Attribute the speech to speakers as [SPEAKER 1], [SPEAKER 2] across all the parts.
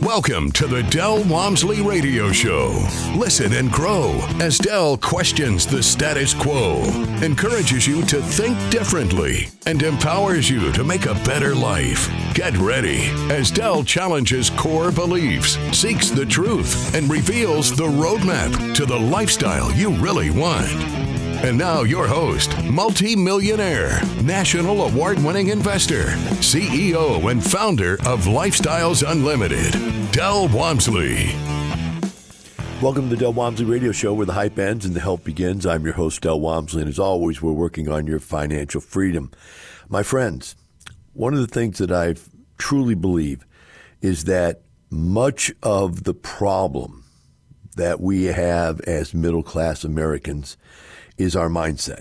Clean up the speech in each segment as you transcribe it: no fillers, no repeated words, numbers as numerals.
[SPEAKER 1] Welcome to the Del Walmsley Radio Show. Listen and grow as Del questions the status quo, encourages you to think differently, and empowers you to make a better life. Get ready as Del challenges core beliefs, seeks the truth, and reveals the roadmap to the lifestyle you really want. And now your host, multi-millionaire, national award-winning investor, CEO and founder of Lifestyles Unlimited, Del Walmsley.
[SPEAKER 2] Welcome to the Del Walmsley Radio Show, where the hype ends and the help begins. I'm your host, Del Walmsley, and as always, we're working on your financial freedom. My friends, one of the things that I truly believe is that much of the problem that we have as middle-class Americans is our mindset.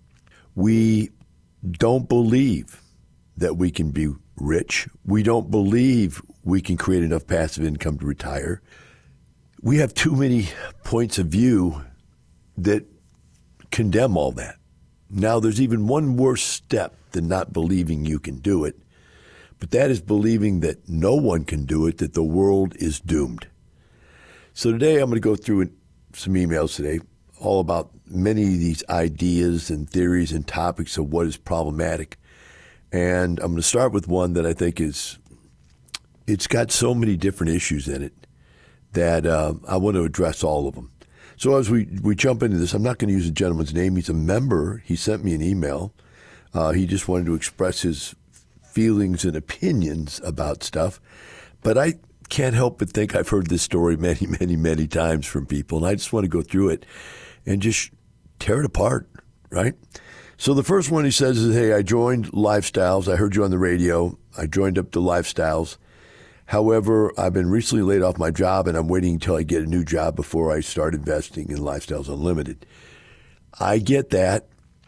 [SPEAKER 2] We don't believe that we can be rich. We don't believe we can create enough passive income to retire. We have too many points of view that condemn all that. Now, there's even one worse step than not believing you can do it, but that is believing that no one can do it, that the world is doomed. So today I'm going to go through some emails today all about many of these ideas and theories and topics of what is problematic. And I'm going to start with one that I think it's got so many different issues in it that I want to address all of them. So as we jump into this, I'm not going to use the gentleman's name. He's a member. He sent me an email. He just wanted to express his feelings and opinions about stuff. But I can't help but think I've heard this story many, many, many times from people, and I just want to go through it and just tear it apart, right? So the first one he says is, hey, I joined Lifestyles. I heard you on the radio. I joined up to Lifestyles. However, I've been recently laid off my job, and I'm waiting until I get a new job before I start investing in Lifestyles Unlimited. I get that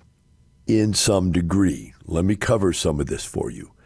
[SPEAKER 2] in some degree. Let me cover some of this for you.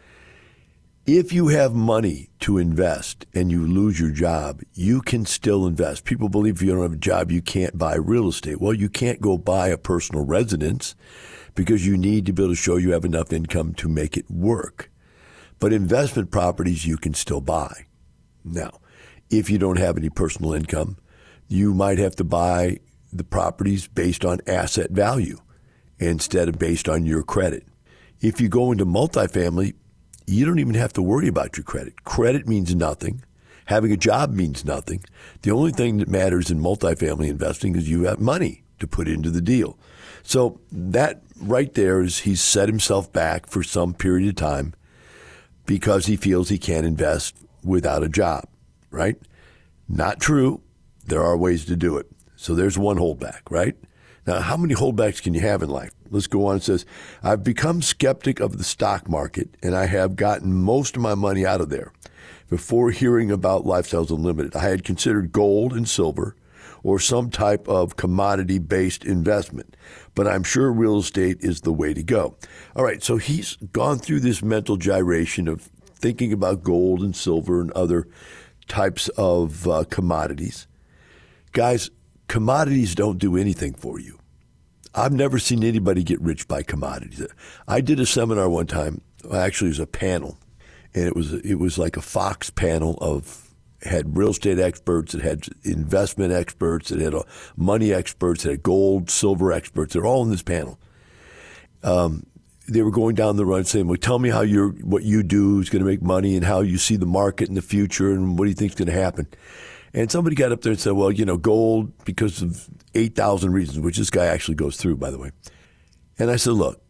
[SPEAKER 2] If you have money to invest and you lose your job, you can still invest. People believe if you don't have a job, you can't buy real estate. Well, you can't go buy a personal residence because you need to be able to show you have enough income to make it work. But investment properties you can still buy. Now, if you don't have any personal income, you might have to buy the properties based on asset value instead of based on your credit. If you go into multifamily, you don't even have to worry about your credit. Credit means nothing. Having a job means nothing. The only thing that matters in multifamily investing is you have money to put into the deal. So that right there is he's set himself back for some period of time because he feels he can't invest without a job, right? Not true. There are ways to do it. So there's one holdback, right? Now, how many holdbacks can you have in life? Let's go on. It says, I've become skeptic of the stock market, and I have gotten most of my money out of there. Before hearing about Lifestyles Unlimited, I had considered gold and silver or some type of commodity-based investment, but I'm sure real estate is the way to go. All right, so he's gone through this mental gyration of thinking about gold and silver and other types of commodities. Guys, commodities don't do anything for you. I've never seen anybody get rich by commodities. I did a seminar one time. Actually, it was a panel, and it was like a Fox panel had real estate experts, it had investment experts, it had money experts, it had gold, silver experts. They're all in this panel. They were going down the run saying, well, tell me how what you do is going to make money and how you see the market in the future and what do you think is going to happen. And somebody got up there and said, well, gold, because of 8,000 reasons, which this guy actually goes through, by the way. And I said, look,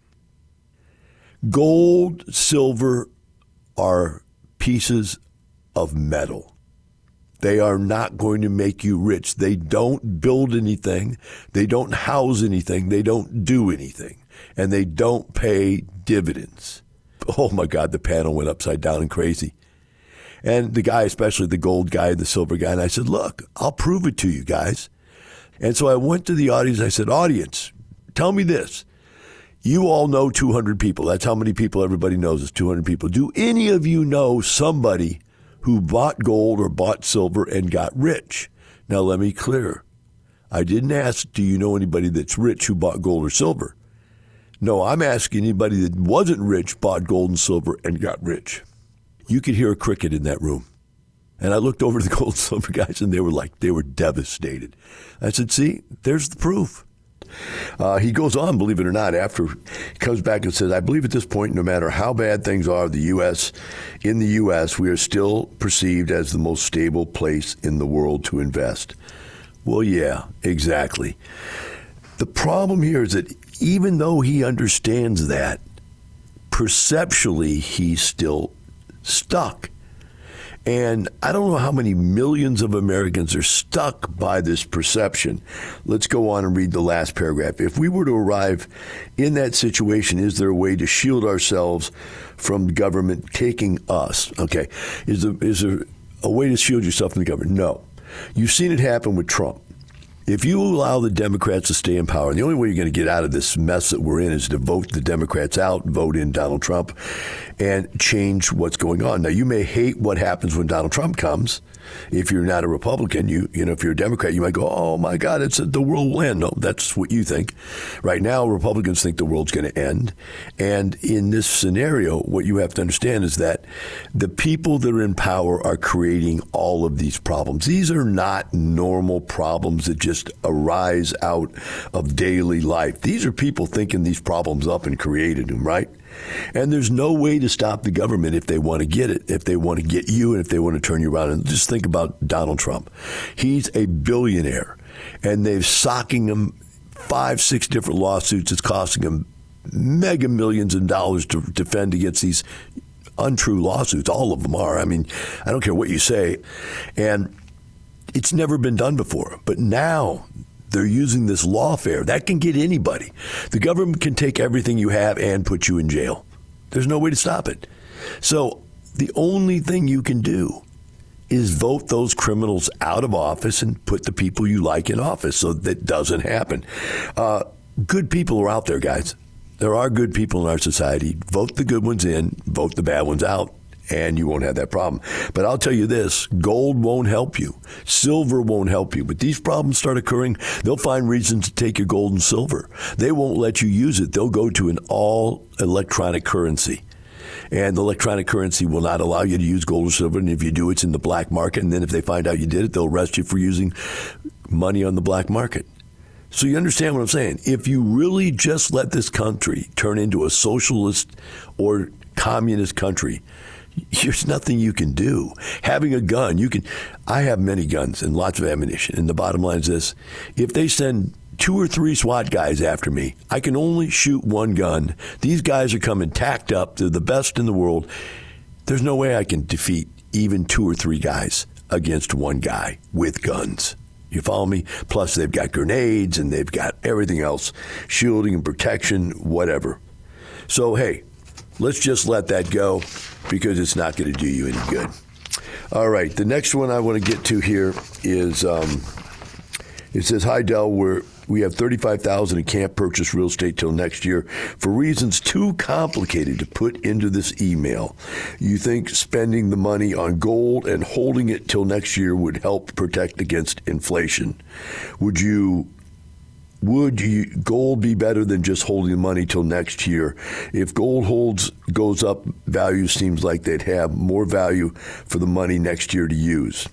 [SPEAKER 2] gold, silver are pieces of metal. They are not going to make you rich. They don't build anything. They don't house anything. They don't do anything. And they don't pay dividends. Oh, my God, the panel went upside down and crazy. And the guy, especially the gold guy and the silver guy, and I said, look, I'll prove it to you guys. And so I went to the audience. I said, audience, tell me this. You all know 200 people. That's how many people everybody knows is 200 people. Do any of you know somebody who bought gold or bought silver and got rich? Now, let me clear. I didn't ask, do you know anybody that's rich who bought gold or silver? No, I'm asking anybody that wasn't rich, bought gold and silver, and got rich. You could hear a cricket in that room. And I looked over to the gold and silver guys, and they were devastated. I said, see, there's the proof. He goes on, believe it or not, after he comes back and says, I believe at this point, no matter how bad things are, in the U.S., we are still perceived as the most stable place in the world to invest. Well, yeah, exactly. The problem here is that even though he understands that, perceptually, he's still stuck. And I don't know how many millions of Americans are stuck by this perception. Let's go on and read the last paragraph. If we were to arrive in that situation, is there a way to shield ourselves from the government taking us? Okay. Is there a way to shield yourself from the government? No. You've seen it happen with Trump. If you allow the Democrats to stay in power, the only way you're going to get out of this mess that we're in is to vote the Democrats out, vote in Donald Trump, and change what's going on. Now, you may hate what happens when Donald Trump comes. If you're not a Republican, if you're a Democrat, you might go, oh, my God, the world will end. No, that's what you think. Right now, Republicans think the world's going to end. And in this scenario, what you have to understand is that the people that are in power are creating all of these problems. These are not normal problems that just arise out of daily life. These are people thinking these problems up and created them, right? And there's no way to stop the government if they want to get it, if they want to get you, and if they want to turn you around. And just think about Donald Trump. He's a billionaire, and they're socking him 5-6 different lawsuits. It's costing him mega millions of dollars to defend against these untrue lawsuits. All of them are. I mean, I don't care what you say. And it's never been done before. But now they're using this lawfare. That can get anybody. The government can take everything you have and put you in jail. There's no way to stop it. So the only thing you can do is vote those criminals out of office and put the people you like in office so that doesn't happen. Good people are out there, guys. There are good people in our society. Vote the good ones in, vote the bad ones out, and you won't have that problem. But I'll tell you this, gold won't help you. Silver won't help you. But these problems start occurring, they'll find reasons to take your gold and silver. They won't let you use it. They'll go to an all-electronic currency. And the electronic currency will not allow you to use gold or silver. And if you do, it's in the black market. And then if they find out you did it, they'll arrest you for using money on the black market. So you understand what I'm saying? If you really just let this country turn into a socialist or communist country, there's nothing you can do. Having a gun, I have many guns and lots of ammunition. And the bottom line is this. If they send 2 or 3 SWAT guys after me, I can only shoot one gun. These guys are coming tacked up. They're the best in the world. There's no way I can defeat even 2 or 3 guys against one guy with guns. You follow me? Plus, they've got grenades and they've got everything else, shielding and protection, whatever. So, hey, let's just let that go because it's not going to do you any good. All right, the next one I want to get to here is it says, hi, Del, we have $35,000 and can't purchase real estate till next year for reasons too complicated to put into this email. You think spending the money on gold and holding it till next year would help protect against inflation? Would gold be better than just holding the money till next year? If gold goes up, value seems like they'd have more value for the money next year to use.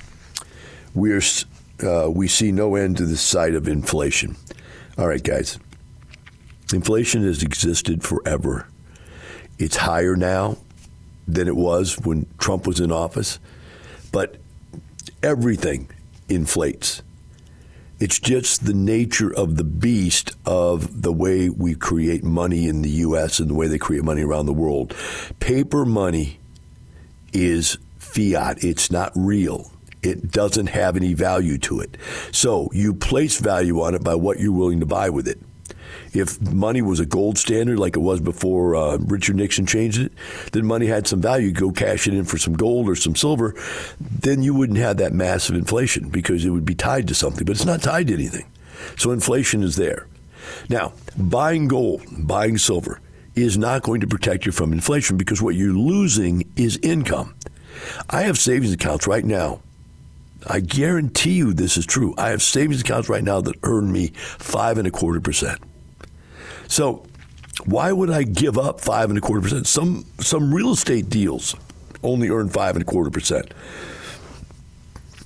[SPEAKER 2] We see no end to the sight of inflation. All right, guys. Inflation has existed forever. It's higher now than it was when Trump was in office, but everything inflates. It's just the nature of the beast of the way we create money in the U.S. and the way they create money around the world. Paper money is fiat. It's not real. It doesn't have any value to it. So you place value on it by what you're willing to buy with it. If money was a gold standard like it was before Richard Nixon changed it, then money had some value. Go cash it in for some gold or some silver, then you wouldn't have that massive inflation because it would be tied to something. But it's not tied to anything. So inflation is there. Now, buying gold, buying silver is not going to protect you from inflation because what you're losing is income. I have savings accounts right now. I guarantee you this is true. I have savings accounts right now that earn me 5.25%. So why would I give up 5.25%? Some real estate deals only earn 5.25%.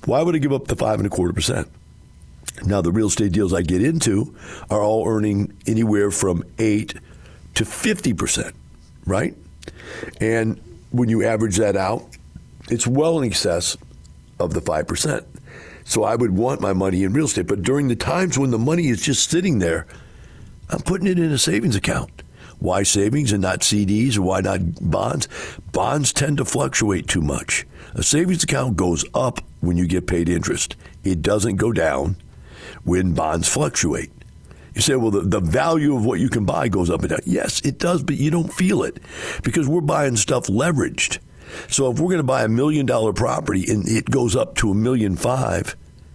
[SPEAKER 2] Why would I give up the 5.25%? Now, the real estate deals I get into are all earning anywhere from 8 to 50%, right? And when you average that out, it's well in excess of the 5%. So I would want my money in real estate. But during the times when the money is just sitting there, I'm putting it in a savings account. Why savings and not CDs, or why not bonds? Bonds tend to fluctuate too much. A savings account goes up when you get paid interest. It doesn't go down when bonds fluctuate. You say, well, the value of what you can buy goes up and down. Yes, it does, but you don't feel it because we're buying stuff leveraged. So if we're going to buy $1 million property and it goes up to $1.5 million,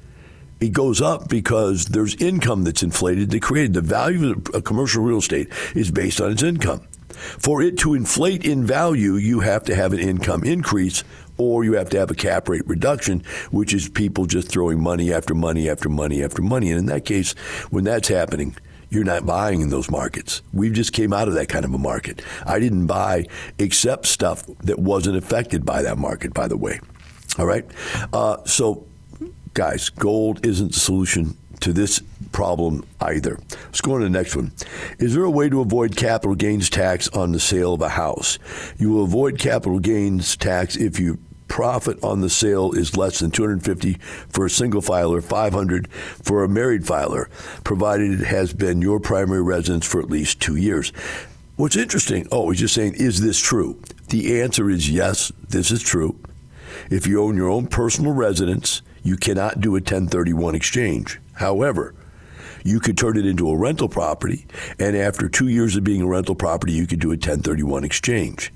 [SPEAKER 2] it goes up because there's income that's inflated to create. The value of a commercial real estate is based on its income. For it to inflate in value, you have to have an income increase, or you have to have a cap rate reduction, which is people just throwing money after money after money after money. And in that case, when that's happening, you're not buying in those markets. We just came out of that kind of a market. I didn't buy except stuff that wasn't affected by that market, by the way. All right? So, guys, gold isn't the solution to this problem either. Let's go on to the next one. Is there a way to avoid capital gains tax on the sale of a house? You will avoid capital gains tax if you profit on the sale is less than $250 for a single filer, $500 for a married filer, provided it has been your primary residence for at least 2 years. What's interesting, he's just saying, is this true? The answer is yes, this is true. If you own your own personal residence, you cannot do a 1031 exchange. However, you could turn it into a rental property, and after 2 years of being a rental property, you could do a 1031 exchange.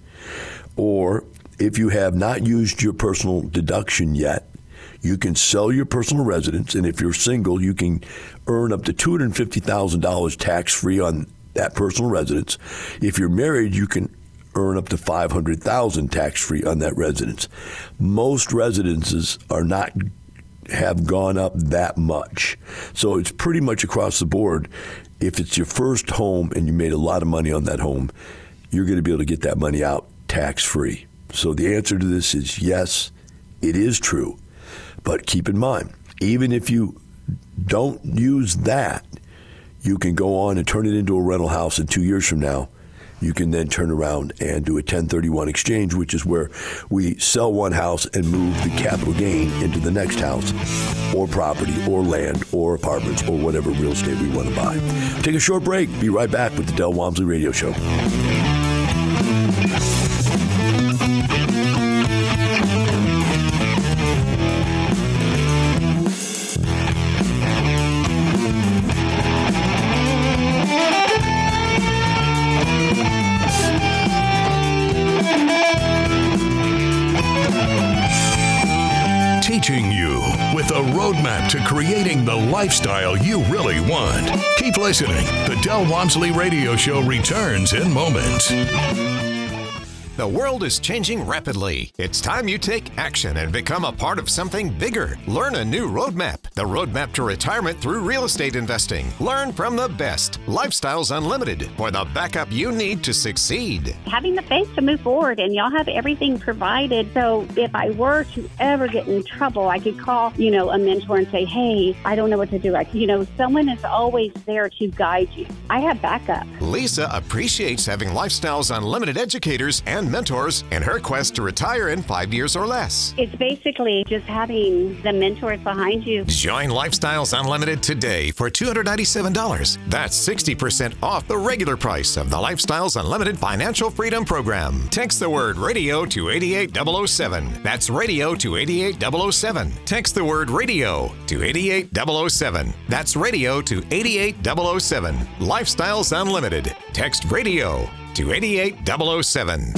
[SPEAKER 2] Or if you have not used your personal deduction yet, you can sell your personal residence, and if you're single, you can earn up to $250,000 tax-free on that personal residence. If you're married, you can earn up to $500,000 tax-free on that residence. Most residences have gone up that much. So it's pretty much across the board. If it's your first home and you made a lot of money on that home, you're going to be able to get that money out tax-free. So the answer to this is yes, it is true. But keep in mind, even if you don't use that, you can go on and turn it into a rental house, and 2 years from now, you can then turn around and do a 1031 exchange, which is where we sell one house and move the capital gain into the next house, or property, or land, or apartments, or whatever real estate we want to buy. Take a short break. Be right back with the Del Walmsley Radio Show.
[SPEAKER 1] Teaching you with a roadmap to creating the lifestyle you really want. Keep listening. The Del Walmsley Radio Show returns in moments.
[SPEAKER 3] The world is changing rapidly. It's time you take action and become a part of something bigger. Learn a new roadmap. The roadmap to retirement through real estate investing. Learn from the best. Lifestyles Unlimited for the backup you need to succeed.
[SPEAKER 4] Having the faith to move forward, and y'all have everything provided. So if I were to ever get in trouble, I could call, a mentor and say, hey, I don't know what to do. Someone is always there to guide you. I have backup.
[SPEAKER 3] Lisa appreciates having Lifestyles Unlimited educators and mentors in her quest to retire in 5 years or less.
[SPEAKER 4] It's basically just having the mentors behind you.
[SPEAKER 3] Join Lifestyles Unlimited today for $297. That's 60% off the regular price of the Lifestyles Unlimited Financial Freedom Program. Text the word radio to 88007. That's radio to 88007. Text the word radio to 88007. That's radio to 88007. Lifestyles Unlimited. Text radio to 88007.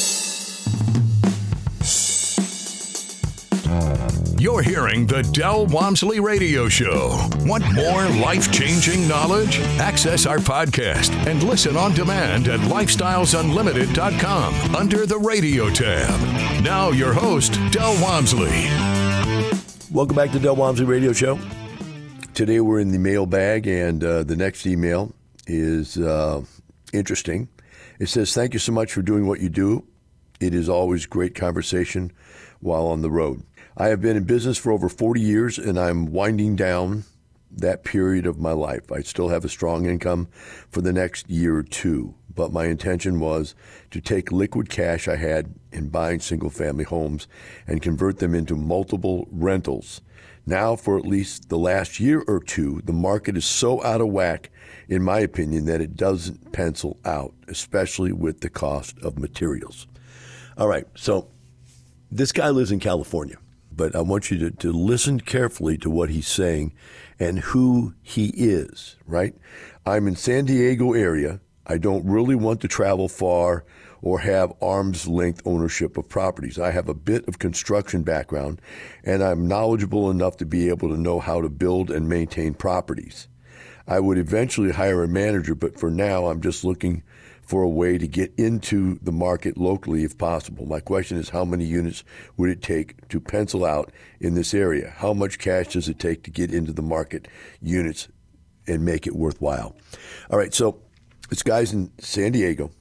[SPEAKER 1] You're hearing the Del Walmsley Radio Show. Want more life-changing knowledge? Access our podcast and listen on demand at lifestylesunlimited.com under the radio tab. Now your host, Del Walmsley.
[SPEAKER 2] Welcome back to the Del Walmsley Radio Show. Today we're in the mailbag, and the next email is interesting. It says, thank you so much for doing what you do. It is always great conversation while on the road. I have been in business for over 40 years, and I'm winding down that period of my life. I still have a strong income for the next year or two, but my intention was to take liquid cash I had in buying single-family homes and convert them into multiple rentals. Now, for at least the last year or two, the market is so out of whack, in my opinion, that it doesn't pencil out, especially with the cost of materials. All right, so this guy lives in California, but I want you to listen carefully to what he's saying and who he is, right? I'm in San Diego area. I don't really want to travel far or have arm's length ownership of properties. I have a bit of construction background, and I'm knowledgeable enough to be able to know how to build and maintain properties. I would eventually hire a manager, but for now, I'm just looking for a way to get into the market locally if possible. My question is, how many units would it take to pencil out in this area? How much cash does it take to get into the market units and make it worthwhile? All right, so this guy's in San Diego,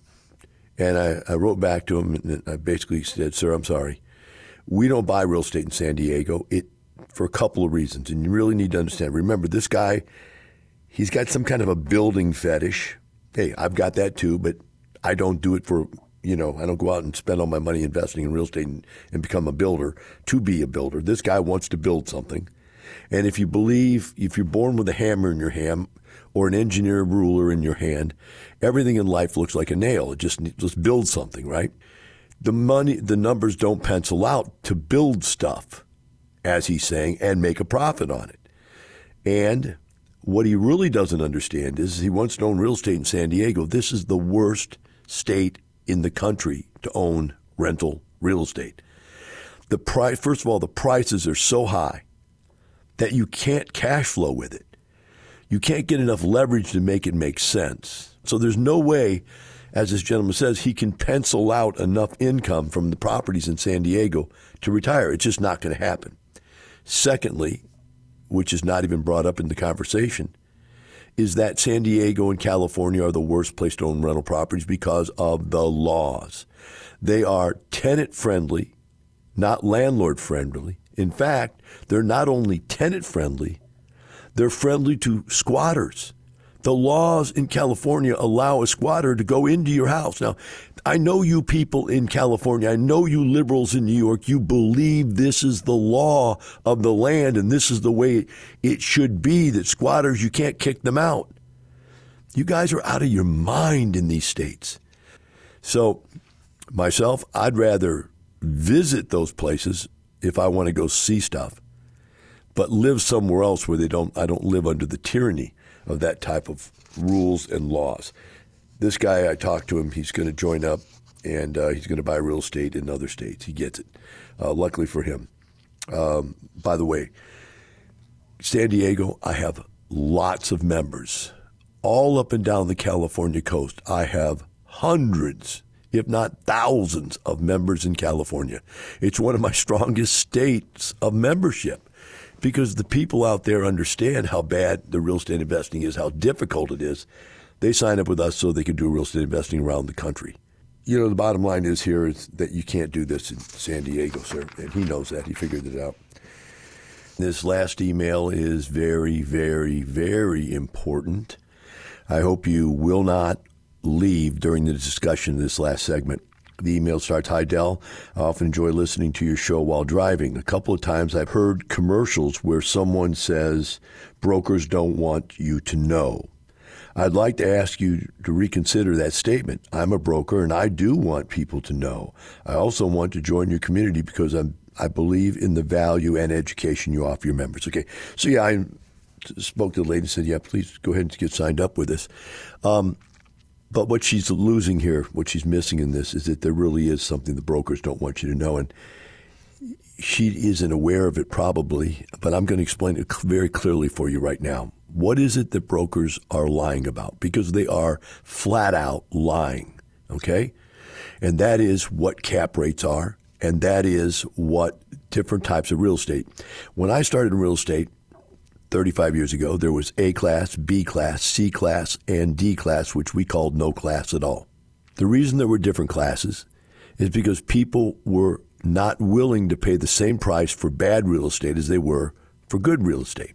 [SPEAKER 2] and I wrote back to him, and I basically said, sir, I'm sorry. We don't buy real estate in San Diego for a couple of reasons, and you really need to understand. Remember, this guy, he's got some kind of a building fetish. Hey, I've got that too, but I don't do it for, I don't go out and spend all my money investing in real estate and become a builder to be a builder. This guy wants to build something. And if you're born with a hammer in your hand or an engineer ruler in your hand, everything in life looks like a nail. Let's build something, right? The numbers don't pencil out to build stuff, as he's saying, and make a profit on it. And what he really doesn't understand is he wants to own real estate in San Diego. This is the worst state in the country to own rental real estate. First of all, the prices are so high that you can't cash flow with it. You can't get enough leverage to make it make sense. So there's no way, as this gentleman says, he can pencil out enough income from the properties in San Diego to retire. It's just not going to happen. Secondly, which is not even brought up in the conversation, is that San Diego and California are the worst place to own rental properties because of the laws. They are tenant-friendly, not landlord-friendly. In fact, they're not only tenant-friendly, they're friendly to squatters. The laws in California allow a squatter to go into your house. Now, I know you people in California, I know you liberals in New York, you believe this is the law of the land and this is the way it should be, that squatters, you can't kick them out. You guys are out of your mind in these states. So, myself, I'd rather visit those places if I want to go see stuff, but live somewhere else where I don't live under the tyranny of that type of rules and laws. This guy, I talked to him, he's going to join up, and he's going to buy real estate in other states. He gets it, luckily for him. By the way, San Diego, I have lots of members. All up and down the California coast, I have hundreds, if not thousands, of members in California. It's one of my strongest states of membership, because the people out there understand how bad the real estate investing is, how difficult it is. They sign up with us so they can do real estate investing around the country. The bottom line is that you can't do this in San Diego, sir. And he knows that. He figured it out. This last email is very, very, very important. I hope you will not leave during the discussion of this last segment. The email starts, "Hi, Del. I often enjoy listening to your show while driving. A couple of times I've heard commercials where someone says brokers don't want you to know. I'd like to ask you to reconsider that statement. I'm a broker and I do want people to know. I also want to join your community because I believe in the value and education you offer your members." Okay, so yeah, I spoke to the lady and said, yeah, please go ahead and get signed up with us. But what she's losing here, what she's missing in this, is that there really is something the brokers don't want you to know. And she isn't aware of it probably, but I'm going to explain it very clearly for you right now. What is it that brokers are lying about? Because they are flat out lying, okay? And that is what cap rates are, and that is what different types of real estate. When I started in real estate 35 years ago, there was A class, B class, C class, and D class, which we called no class at all. The reason there were different classes is because people were not willing to pay the same price for bad real estate as they were for good real estate.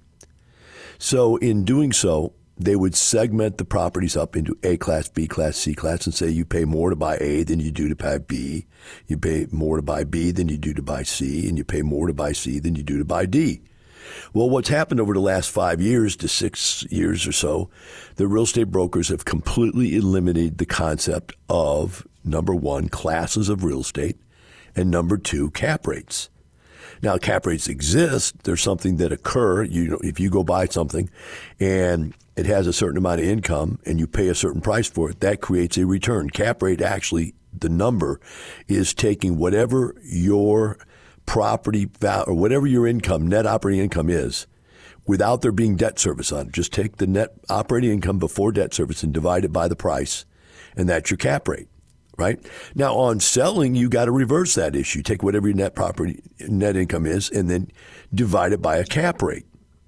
[SPEAKER 2] So in doing so, they would segment the properties up into A class, B class, C class, and say you pay more to buy A than you do to buy B. You pay more to buy B than you do to buy C, and you pay more to buy C than you do to buy D. Well, what's happened over the last 5 years to 6 years or so, the real estate brokers have completely eliminated the concept of, number one, classes of real estate, and number two, cap rates. Now, cap rates exist. There's something that occur. If you go buy something and it has a certain amount of income and you pay a certain price for it, that creates a return. Cap rate, actually, the number is taking whatever your property value or whatever your income, net operating income is, without there being debt service on it. Just take the net operating income before debt service and divide it by the price, and that's your cap rate. Right? Now, on selling, you got to reverse that issue. Take whatever your net income is and then divide it by a cap rate.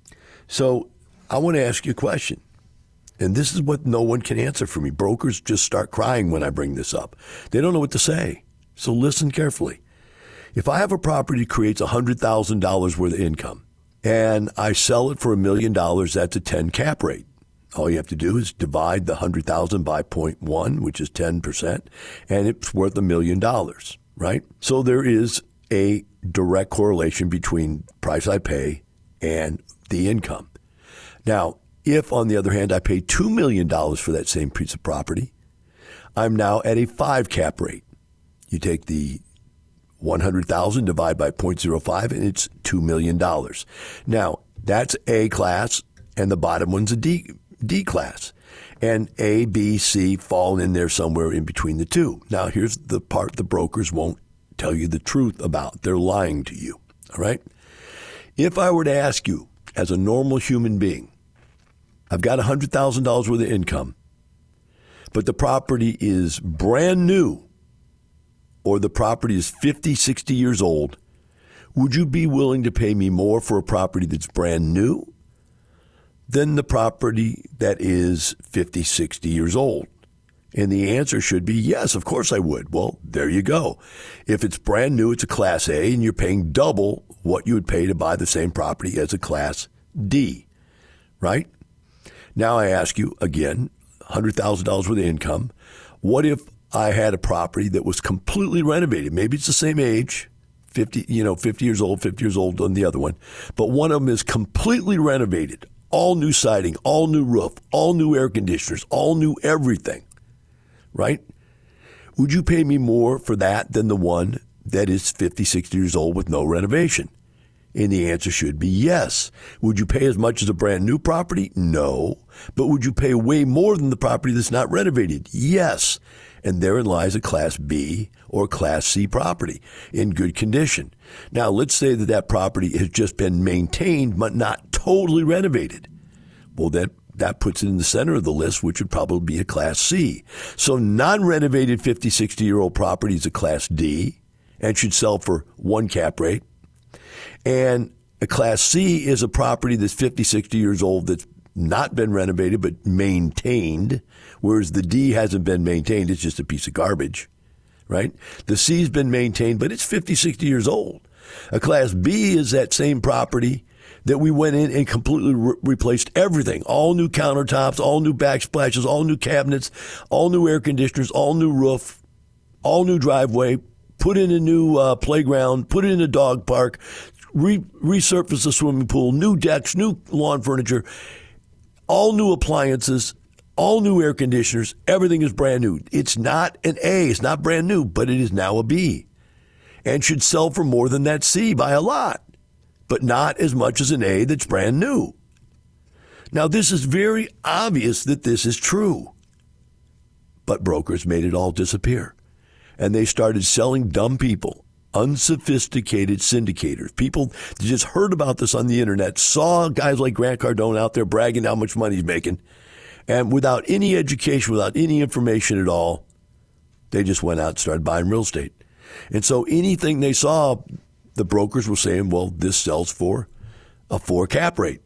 [SPEAKER 2] So I want to ask you a question. And this is what no one can answer for me. Brokers just start crying when I bring this up. They don't know what to say. So listen carefully. If I have a property that creates $100,000 worth of income and I sell it for $1 million, that's a 10 cap rate. All you have to do is divide the 100,000 by 0.1, which is 10%, and it's worth $1 million, right? So there is a direct correlation between price I pay and the income. Now, if, on the other hand, I pay $2 million for that same piece of property, I'm now at a 5 cap rate. You take the 100,000 divide by 0.05, and it's $2 million. Now, that's A class, and the bottom one's a D class, and A, B, C fall in there somewhere in between the two. Now, here's the part the brokers won't tell you the truth about. They're lying to you, all right? If I were to ask you, as a normal human being, I've got $100,000 worth of income, but the property is brand new, or the property is 50, 60 years old, would you be willing to pay me more for a property that's brand new than the property that is 50, 60 years old? And the answer should be yes, of course I would. Well, there you go. If it's brand new, it's a Class A, and you're paying double what you would pay to buy the same property as a Class D, right? Now I ask you again, $100,000 worth of income. What if I had a property that was completely renovated? Maybe it's the same age, 50 years old on the other one, but one of them is completely renovated. All new siding, all new roof, all new air conditioners, all new everything, right? Would you pay me more for that than the one that is 50, 60 years old with no renovation? And the answer should be yes. Would you pay as much as a brand new property? No. But would you pay way more than the property that's not renovated? Yes. And therein lies a Class B or Class C property in good condition. Now, let's say that property has just been maintained but not totally renovated. Well, that puts it in the center of the list, which would probably be a Class C. So non-renovated 50, 60-year-old property is a Class D and should sell for 1 cap rate. And a Class C is a property that's 50, 60 years old that's not been renovated but maintained, whereas the D hasn't been maintained. It's just a piece of garbage, right? The C's been maintained, but it's 50, 60 years old. A Class B is that same property that we went in and completely replaced everything. All new countertops, all new backsplashes, all new cabinets, all new air conditioners, all new roof, all new driveway, put in a new playground, put in a dog park, resurface the swimming pool, new decks, new lawn furniture, all new appliances, all new air conditioners. Everything is brand new. It's not an A. It's not brand new, but it is now a B and should sell for more than that C by a lot, but not as much as an A that's brand new. Now, this is very obvious that this is true, but brokers made it all disappear, and they started selling dumb people, unsophisticated syndicators, people that just heard about this on the internet, saw guys like Grant Cardone out there bragging how much money he's making, and without any education, without any information at all, they just went out and started buying real estate. And so anything they saw, the brokers were saying, well, this sells for a 4 cap rate,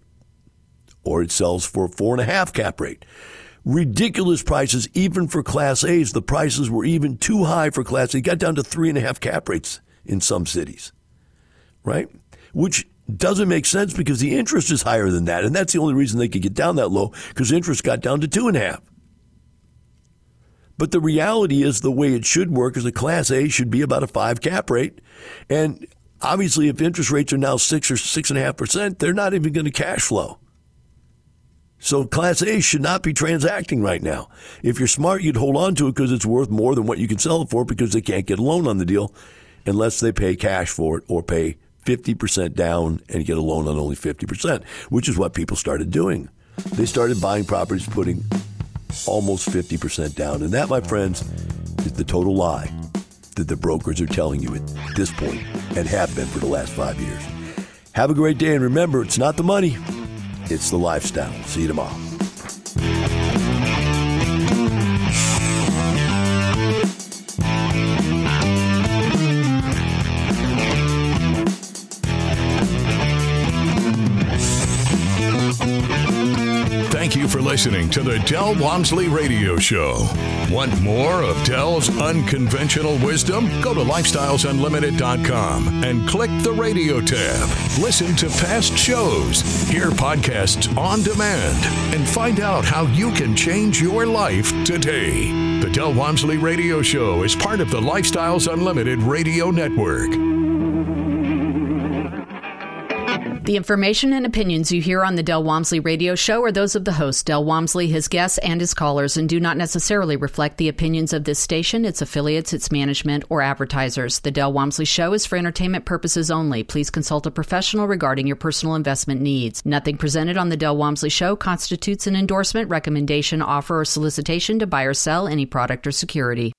[SPEAKER 2] or it sells for a 4.5 cap rate. Ridiculous prices, even for Class A's. The prices were even too high for Class A. It got down to 3.5 cap rates in some cities, right? Which doesn't make sense because the interest is higher than that. And that's the only reason they could get down that low, because interest got down to 2.5. But the reality is the way it should work is a Class A should be about a 5 cap rate. And obviously, if interest rates are now 6 or 6.5%, they're not even going to cash flow. So Class A should not be transacting right now. If you're smart, you'd hold on to it because it's worth more than what you can sell it for, because they can't get a loan on the deal unless they pay cash for it or pay 50% down and get a loan on only 50%, which is what people started doing. They started buying properties putting almost 50% down. And that, my friends, is the total lie that the brokers are telling you at this point and have been for the last 5 years. Have a great day, and remember, it's not the money, it's the lifestyle. See you tomorrow.
[SPEAKER 1] Thank you for listening to the Del Walmsley Radio Show. Want more of Del's unconventional wisdom? Go to lifestylesunlimited.com and click the radio tab. Listen to past shows, hear podcasts on demand, and find out how you can change your life today. The Del Walmsley Radio Show is part of the Lifestyles Unlimited Radio Network.
[SPEAKER 5] The information and opinions you hear on the Del Walmsley Radio Show are those of the host, Del Walmsley, his guests, and his callers, and do not necessarily reflect the opinions of this station, its affiliates, its management, or advertisers. The Del Walmsley Show is for entertainment purposes only. Please consult a professional regarding your personal investment needs. Nothing presented on the Del Walmsley Show constitutes an endorsement, recommendation, offer, or solicitation to buy or sell any product or security.